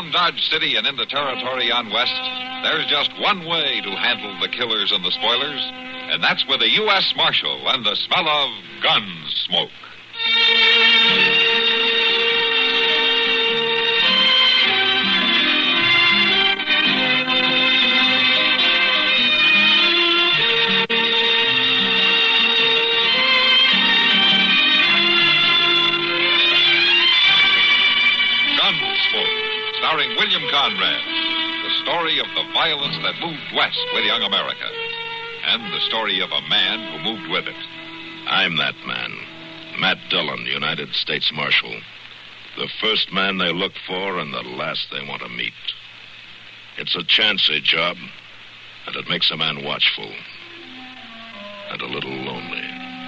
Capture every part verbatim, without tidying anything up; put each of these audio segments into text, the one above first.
around Dodge City and in the territory on west, there's just one way to handle the killers and the spoilers, and that's with a U S Marshal and the smell of gun smoke. Starring William Conrad, the story of the violence that moved west with young America, and the story of a man who moved with it. I'm that man, Matt Dillon, United States Marshal. The first man they look for and the last they want to meet. It's a chancy job, and it makes a man watchful and a little lonely.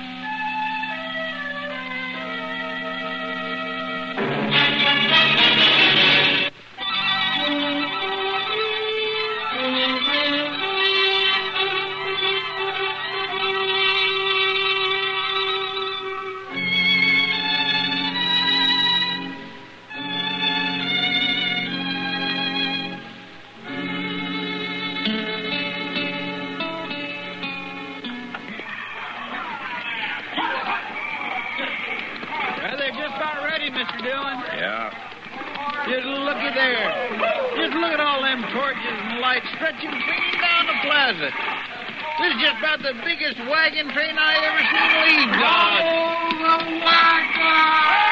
Mister Dillon? Yeah. Just looky there. Just look at all them torches and lights stretching clean down the plaza. This is just about the biggest wagon train I ever seen leave, Dodge. Oh, the wagon!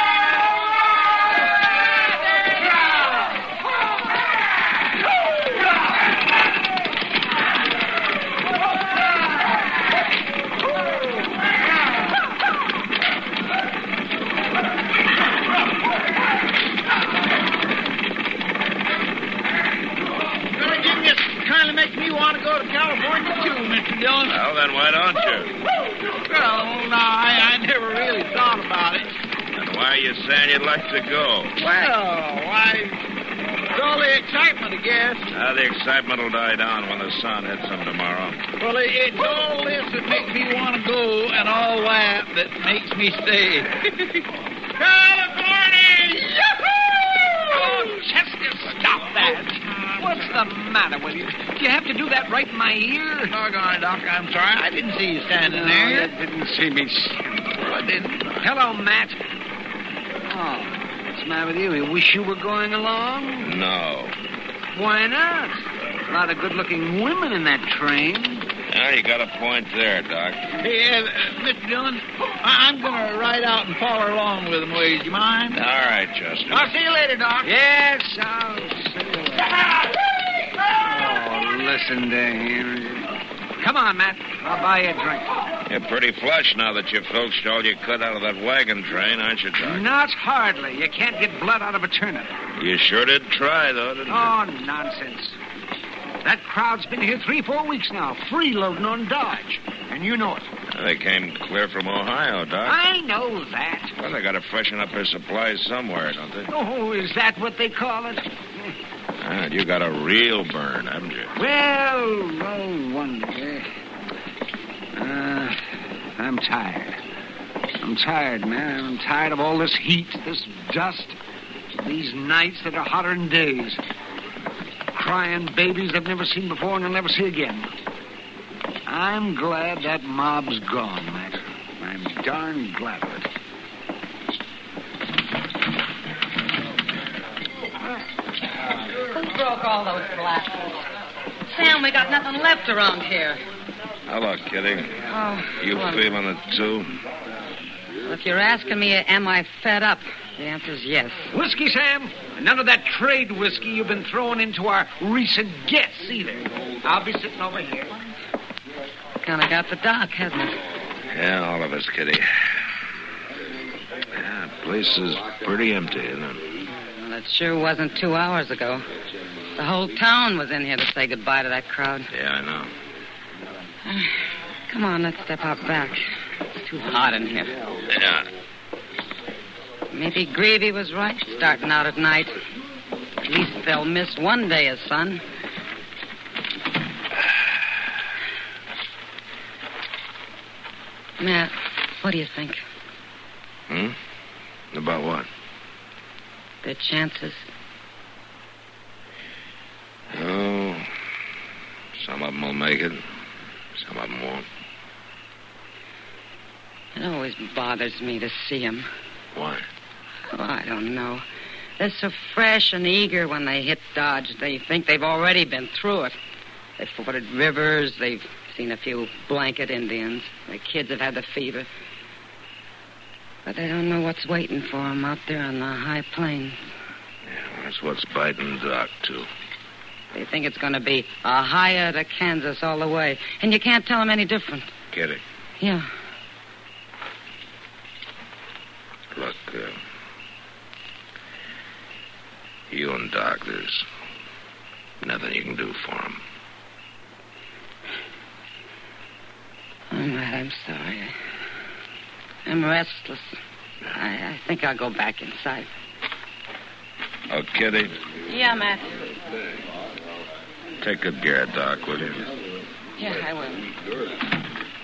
California, too, Mister Dillon. Well, then why don't you? Well, no, I, I never really thought about it. And why are you saying you'd like to go? Well, why, it's all the excitement, I guess. Ah, the excitement will die down when the sun hits them tomorrow. Well, it, it's all this that makes me want to go and all that that makes me stay. California! Yahoo! Oh, Chester, stop that. What's the matter with you? Did you have to do that right in my ear? Doggone it, Doc, I'm sorry. I didn't see you standing there. You didn't see me. I didn't. Hello, Matt. Oh, what's the matter with you? You wish you were going along? No. Why not? A lot of good-looking women in that train. Yeah, you got a point there, Doc. Hey, uh, uh, Mister Dillon, I- I'm going to ride out and follow along with them, will you mind? All right, Chester. I'll see you later, Doc. Yes, I'll see you later. Oh, listen to him. Come on, Matt. I'll buy you a drink. You're pretty flush now that you filched all you could out of that wagon train, aren't you, Doc? Not hardly. You can't get blood out of a turnip. You sure did try, though, didn't Oh, you? nonsense. That crowd's been here three, four weeks now, freeloading on Dodge. And you know it. They came clear from Ohio, Doc. I know that. Well, they got to freshen up their supplies somewhere, don't they? Oh, is that what they call it? Ah, you got a real burn, haven't you? Well, no wonder. Uh, I'm tired. I'm tired, man. I'm tired of all this heat, this dust, these nights that are hotter than days. Crying babies I've never seen before and I'll never see again. I'm glad that mob's gone, Matt. I'm darn glad of it. Who broke all those glasses? Sam, we got nothing left around here. Hello, Kitty. Oh, You well, feeling it, too? well, if you're asking me, am I fed up? The answer's yes. Whiskey, Sam? None of that trade whiskey you've been throwing into our recent guests, either. I'll be sitting over here. Kind of got the doc, hasn't it? Yeah, all of us, Kitty. Yeah, the place is pretty empty, isn't it? Well, it sure wasn't two hours ago. The whole town was in here to say goodbye to that crowd. Yeah, I know. Uh, come on, let's step out back. It's too hot in here. Yeah. Maybe Greavy was right, starting out at night. At least they'll miss one day of sun. Matt, what do you think? Hmm? About what? Their chances. Some of them will make it. Some of them won't. It always bothers me to see them. Why? Oh, I don't know. They're so fresh and eager when they hit Dodge. They think they've already been through it. They've forded rivers. They've seen a few blanket Indians. Their kids have had the fever. But they don't know what's waiting for them out there on the high plains. Yeah, that's what's biting Doc, too. They think it's going to be Ohio to Kansas all the way. And you can't tell them any different. Get it? Yeah. Look, uh, you and Doc, there's nothing you can do for him. Oh, Matt, I'm sorry. I'm restless. I, I think I'll go back inside. Oh, Kitty, Yeah, Matt. take good care of Doc, will you? Yeah, I will.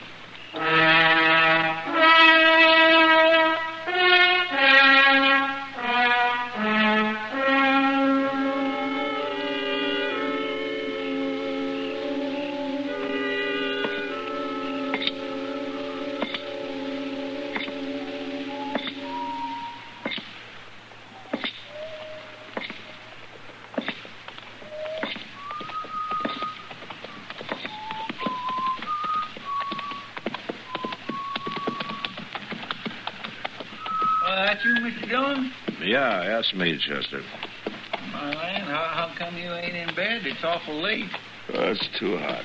Uh, that you, Mister Dillon? Yeah, that's me, Chester. My land, how, how come you ain't in bed? It's awful late. Oh, it's too hot.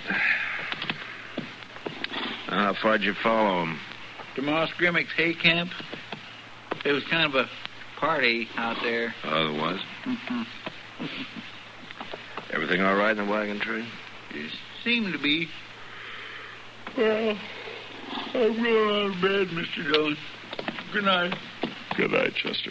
How far'd you follow him? To Moss Grimmick's hay camp. There was kind of a party out there. Oh, there was? Mm-hmm. Everything all right in the wagon train? It seemed to be. Well, I'm going out of bed, Mister Dillon. Good night. Good night, Chester.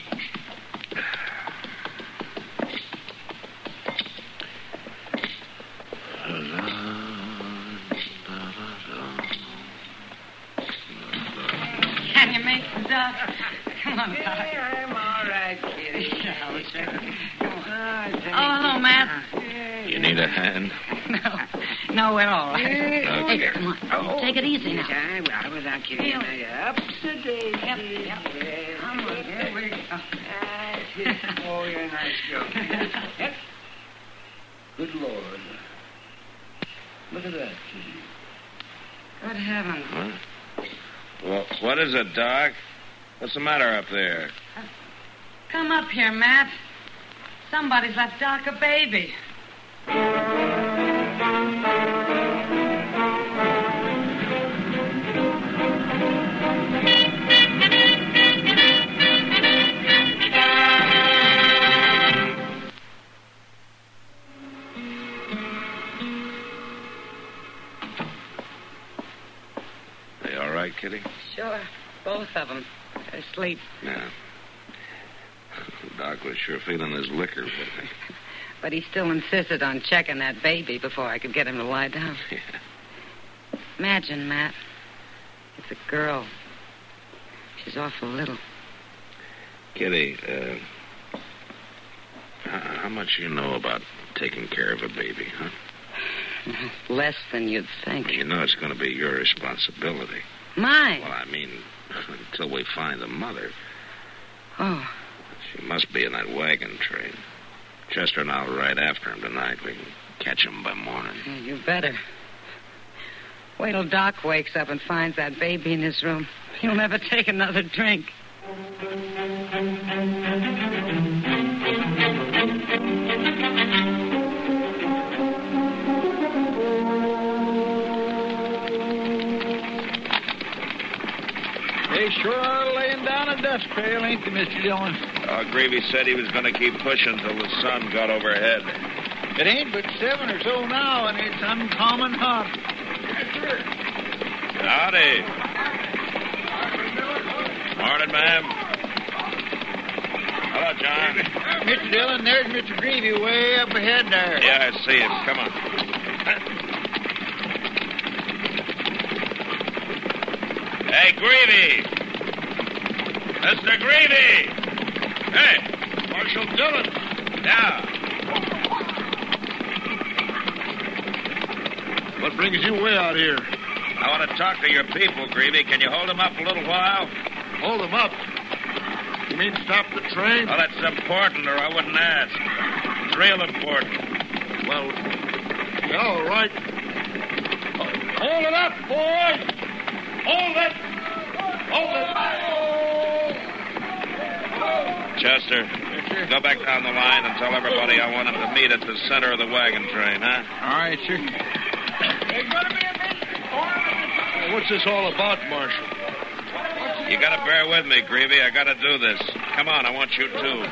Can you make some Doc? Come on, Doc. Yeah, I'm all right, Kitty. Oh, hello, Matt. You need a hand? No, no, we're all right. Okay. Hey, come on. Take it easy now. I will, without Kitty. Up to date. Yep, yep. Come on, here we go. Oh, you're a nice joke. Yep. Good Lord. Look at that, Kitty. Good heavens. What? Well, what is it, Doc? What's the matter up there? Come up here, Matt. Somebody's left Doc a baby. They all right, Kitty? Sure, both of them. They're asleep. Yeah. Doc was sure feeling his liquor, wasn't he? But he still insisted on checking that baby before I could get him to lie down. Yeah. Imagine, Matt. It's a girl. She's awful little. Kitty, uh, how, how much you know about taking care of a baby, huh? Less than you'd think. You know it's going to be your responsibility. Mine? Well, I mean, until we find the mother. Oh, She must be in that wagon train. Chester and I'll ride after him tonight. We can catch him by morning. yeah, you better. Wait till Doc wakes up and finds that baby in his room. He'll never take another drink. They sure are laying down a dust trail, ain't they, Mister Dillon? Uh, Gravy said he was going to keep pushing till the sun got overhead. It ain't but seven or so now, and it's uncommon hot. Yes, sir. Howdy. Morning, ma'am. Hello, John. Mister Dillon, there's Mister Greavy way up ahead there. Yeah, I see him. Come on. Hey, Greavy! Mister Greavy! Hey, Marshal Dillon. Yeah. What brings you way out here? I want to talk to your people, Greavy. Can you hold them up a little while? Hold them up? You mean stop the train? Well, that's important, or I wouldn't ask. It's real important. Well, yeah, all right. Hold it up, boys! Hold it! Hold it! Chester, go back down the line and tell everybody I want them to meet at the center of the wagon train, huh? All right, sir. What's this all about, Marshal? You gotta bear with me, Greavy. I gotta do this. Come on, I want you too.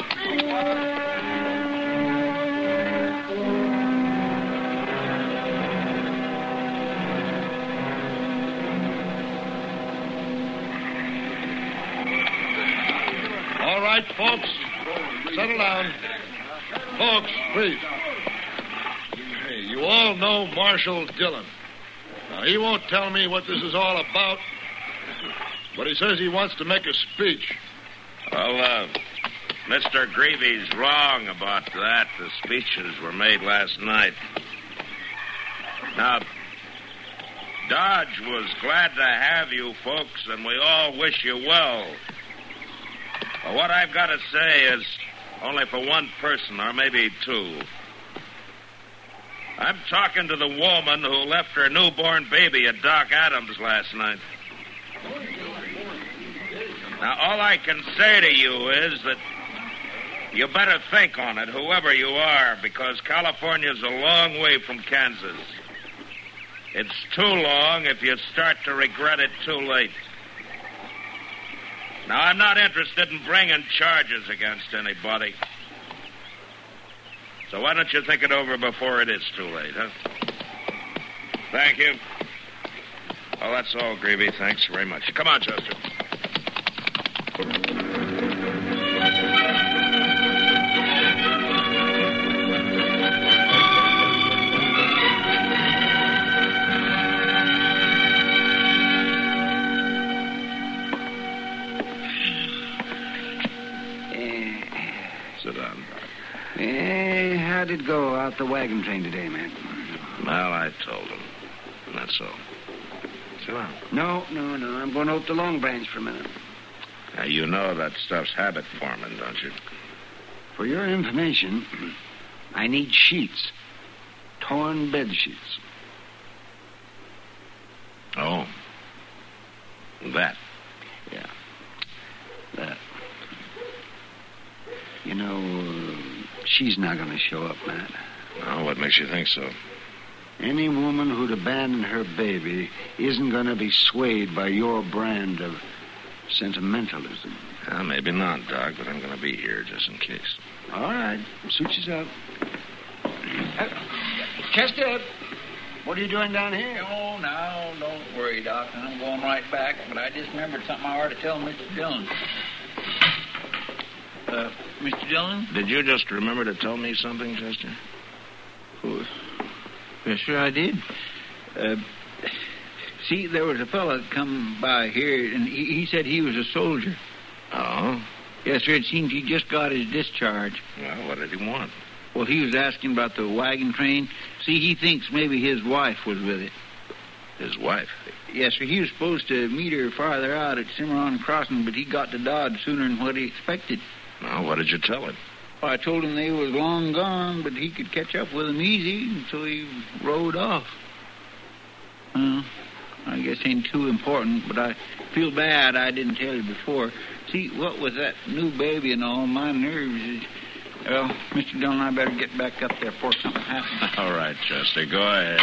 All right, folks. Settle down. Folks, please. Hey, you all know Marshal Dillon. Now, he won't tell me what this is all about, but he says he wants to make a speech. Well, uh, Mister Greavy's wrong about that. The speeches were made last night. Now, Dodge was glad to have you folks, and we all wish you well. But what I've got to say is only for one person, or maybe two. I'm talking to the woman who left her newborn baby at Doc Adams last night. Now, all I can say to you is that you better think on it, whoever you are, because California's a long way from Kansas. It's too long if you start to regret it too late. Now, I'm not interested in bringing charges against anybody. So why don't you think it over before it is too late, huh? Thank you. Oh, that's all, Greavy. Thanks very much. Come on, Chester. Sit down. Eh, how'd it go out the wagon train today, Matt? Well, I told him. And that's all. Sit down. No, no, no. I'm going out to Long Branch for a minute. Now, you know that stuff's habit forming, don't you? For your information, I need sheets. Torn bed sheets. Oh. That. Yeah. That. You know, uh, she's not going to show up, Matt. Oh, what makes you think so? Any woman who'd abandon her baby isn't going to be swayed by your brand of sentimentalism. Well, maybe not, Doc, but I'm going to be here just in case. All right. Suit yourself. Uh, Chester, what are you doing down here? Oh, now, don't worry, Doc. I'm going right back, but I just remembered something I ought to tell Mister Dillon. Uh, Mister Dillon? Did you just remember to tell me something, Chester? Oh, yes, sure I did. Uh, see, there was a fellow that come by here, and he, he said he was a soldier. Oh? Yes, sir. It seems he just got his discharge. Well, what did he want? Well, he was asking about the wagon train. See, he thinks maybe his wife was with it. His wife? Yes, sir. He was supposed to meet her farther out at Cimarron Crossing, but he got to Dodge sooner than what he expected. Well, what did you tell him? Well, I told him they was long gone, but he could catch up with them easy, and so he rode off. Well, I guess ain't too important, but I feel bad I didn't tell you before. See, what with that new baby and all, my nerves is... Well, Mister Dillon, I better get back up there before something happens. All right, Chester, go ahead.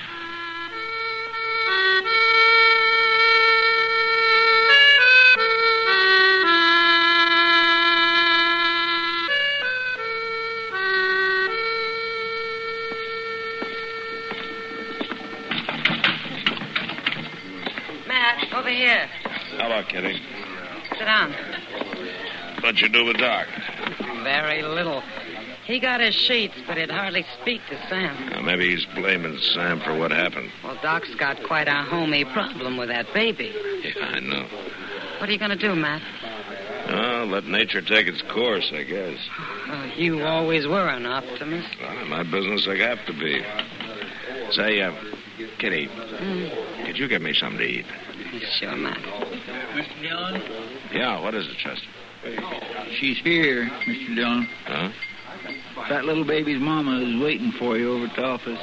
Matt, over here. Hello, Kitty. Sit down. What'd you do with Doc? Very little. He got his sheets, but he'd hardly speak to Sam. Now, maybe he's blaming Sam for what happened. Well, Doc's got quite a homey problem with that baby. Yeah, I know. What are you going to do, Matt? Oh, let nature take its course, I guess. Uh, you always were an optimist. Well, in my business, I have to be. Say, uh, Kitty, Mm. could you get me something to eat? Sure, Matt. Mister Dillon? Yeah, what is it, Chester? She's here, Mister Dillon. Huh? That little baby's mama is waiting for you over at the office.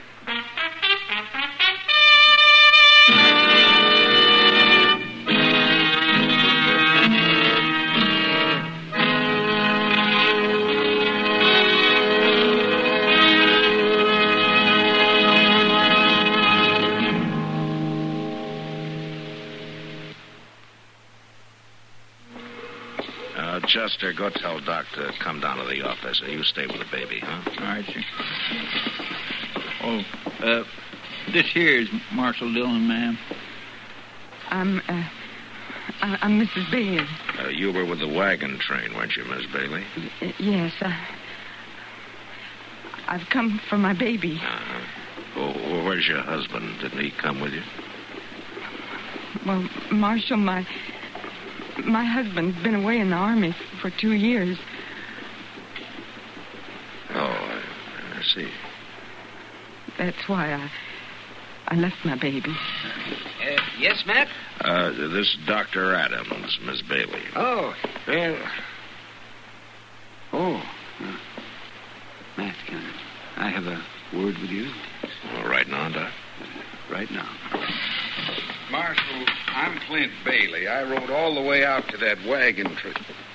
Uh, Chester, go tell Doc to come down to the office, and you stay with the baby, huh? All right, sir. Oh, uh, this here is Marshal Dillon, ma'am. I'm, uh, I- I'm Missus Bailey. Uh, you were with the wagon train, weren't you, Miss Bailey? Y- Yes, uh, I've come for my baby. Uh-huh. Oh, where's your husband? Didn't he come with you? Well, Marshal, my my husband's been away in the army for two years. Oh, I, I see. That's why I I left my baby. Uh, yes, Matt? Uh, this is Doctor Adams, Miss Bailey. Oh, well. Oh. Uh, Matt, can I have a word with you? All right now, Doc. Right now. Marshal, I'm Clint Bailey. I rode all the way out to that wagon train.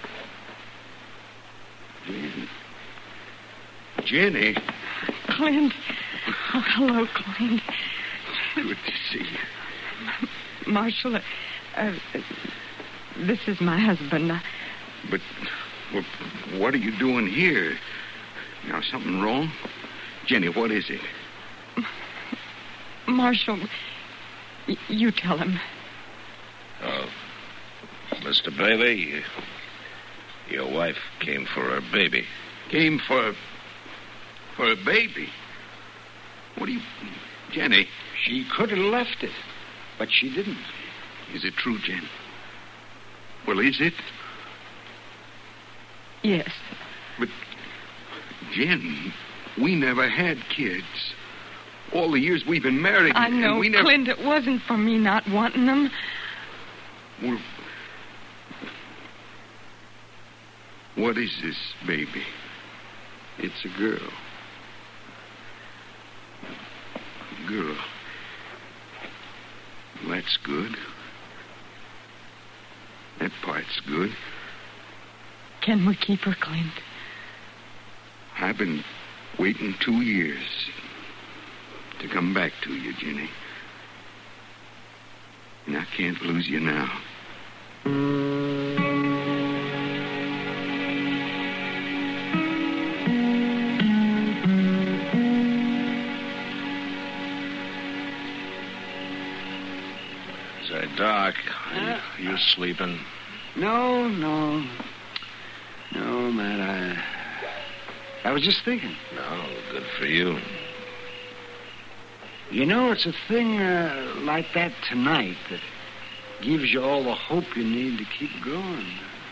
Jenny. Jenny. Clint. Oh, hello, Clint. Good to see you. Marshal, uh, uh, this is my husband. Uh, But well, what are you doing here? Now, something wrong? Jenny, what is it? Marshal, y- you tell him. Oh, Mister Bailey, your wife came for her baby. Came for... for a baby? What do you... Jenny, She could have left it, but she didn't. is it true, Jen? Well, is it? Yes. But, Jen, we never had kids. All the years we've been married. I and know, we never... Clint, it wasn't for me not wanting them. Well, what is this baby? It's a girl. Girl. Well, that's good. That part's good. Can we keep her, Clint? I've been waiting two years to come back to you, Jenny. And I can't lose you now. Say, Doc, Uh, you, you sleeping? No, no. No, Matt, I... I was just thinking. No, good for you. You know, it's a thing uh, like that tonight that gives you all the hope you need to keep going.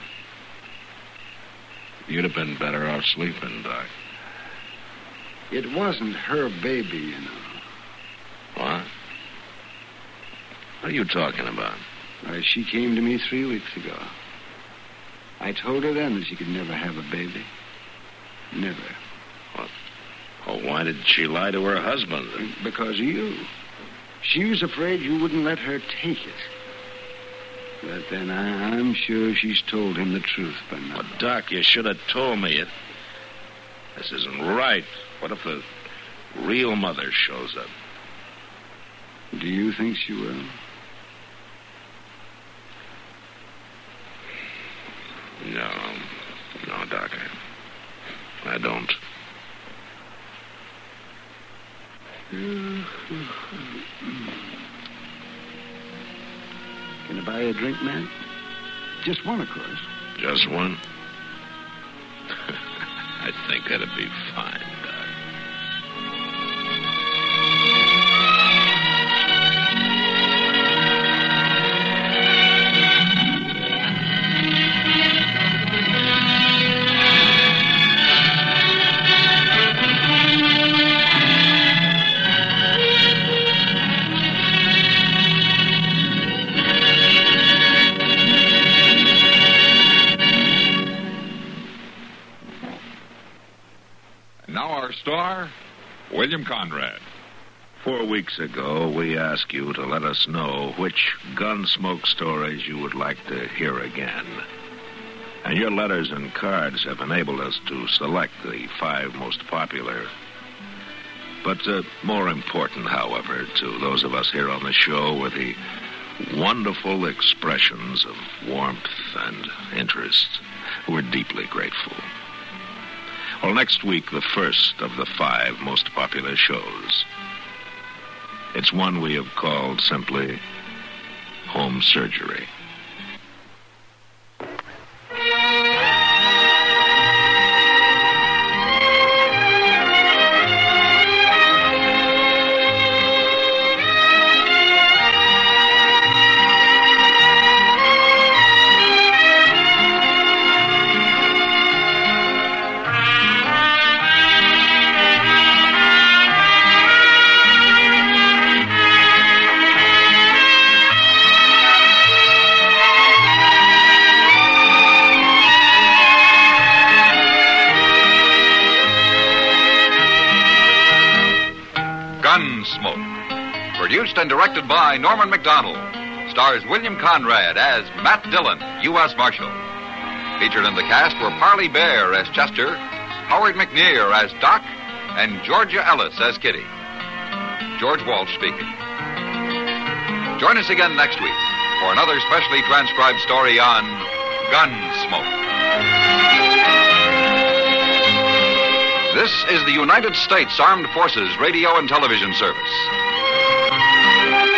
You'd have been better off sleeping, Doc. It wasn't her baby, you know. What? What are you talking about? Why, she came to me three weeks ago. I told her then that she could never have a baby. Never. Oh, why did she lie to her husband? Because of you. She was afraid you wouldn't let her take it. But then I, I'm sure she's told him the truth by now. Well, Doc, you should have told me it. This isn't right. What if the real mother shows up? Do you think she will? No. No, Doc. I, I don't. Can I buy you a drink, man? Just one, of course. Just one? I think that'd be fine, Doc. star, William Conrad. Four weeks ago, we asked you to let us know which Gunsmoke stories you would like to hear again. And your letters and cards have enabled us to select the five most popular. But uh, more important, however, to those of us here on the show were the wonderful expressions of warmth and interest. We're deeply grateful. Well, next week, the first of the five most popular shows. It's one we have called simply Home Surgery. Gunsmoke. Produced and directed by Norman McDonald. Stars William Conrad as Matt Dillon, U S Marshal. Featured in the cast were Parley Bear as Chester, Howard McNear as Doc, and Georgia Ellis as Kitty. George Walsh speaking. Join us again next week for another specially transcribed story on Gunsmoke. This is the United States Armed Forces Radio and Television Service.